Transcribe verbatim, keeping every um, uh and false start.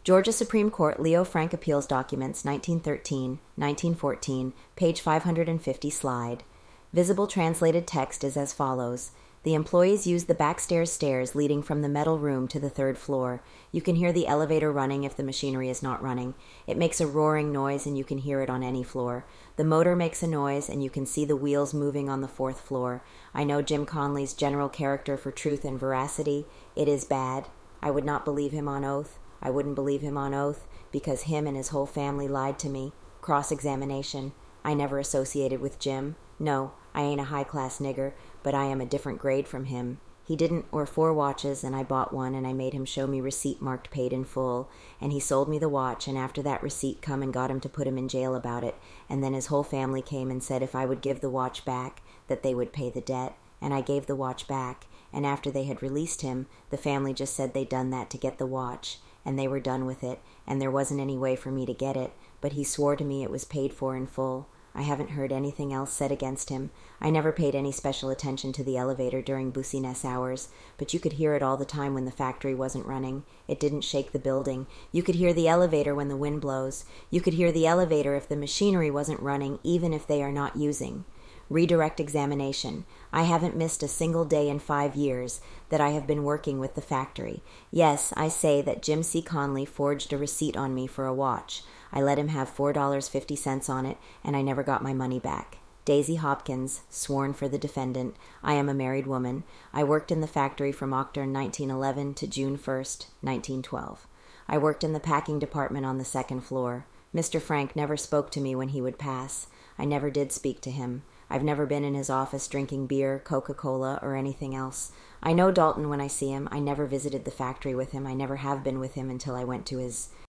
Georgia Supreme Court Leo Frank Appeals Documents, nineteen thirteen, nineteen fourteen, page five hundred fifty slide. Visible translated text is as follows. The employees use the backstairs stairs leading from the metal room to the third floor. You can hear the elevator running if the machinery is not running. It makes a roaring noise and you can hear it on any floor. The motor makes a noise and you can see the wheels moving on the fourth floor. I know Jim Conley's general character for truth and veracity. It is bad. I would not believe him on oath. I wouldn't believe him on oath because him and his whole family lied to me. Cross-examination. I never associated with Jim. No, I ain't a high-class nigger, but I am a different grade from him. He didn't wear four watches, and I bought one, and I made him show me receipt marked paid in full, and he sold me the watch, and after that receipt come and got him to put him in jail about it, and then his whole family came and said if I would give the watch back, that they would pay the debt, and I gave the watch back, and after they had released him, the family just said they'd done that to get the watch, and they were done with it, and there wasn't any way for me to get it, but he swore to me it was paid for in full. I haven't heard anything else said against him. I never paid any special attention to the elevator during Business hours, but you could hear it all the time when the factory wasn't running. It didn't shake the building. You could hear the elevator when the wind blows. You could hear the elevator if the machinery wasn't running, even if they are not using. Redirect examination. I haven't missed a single day in five years that I have been working with the factory. Yes, I say that Jim C. Conley forged a receipt on me for a watch. I let him have four dollars and fifty cents on it, and I never got my money back. Daisy Hopkins, sworn for the defendant. I am a married woman. I worked in the factory from October nineteen eleven to June first, nineteen twelve. I worked in the packing department on the second floor. Mister Frank never spoke to me when he would pass. I never did speak to him. I've never been in his office drinking beer, Coca-Cola, or anything else. I know Dalton when I see him. I never visited the factory with him. I never have been with him until I went to his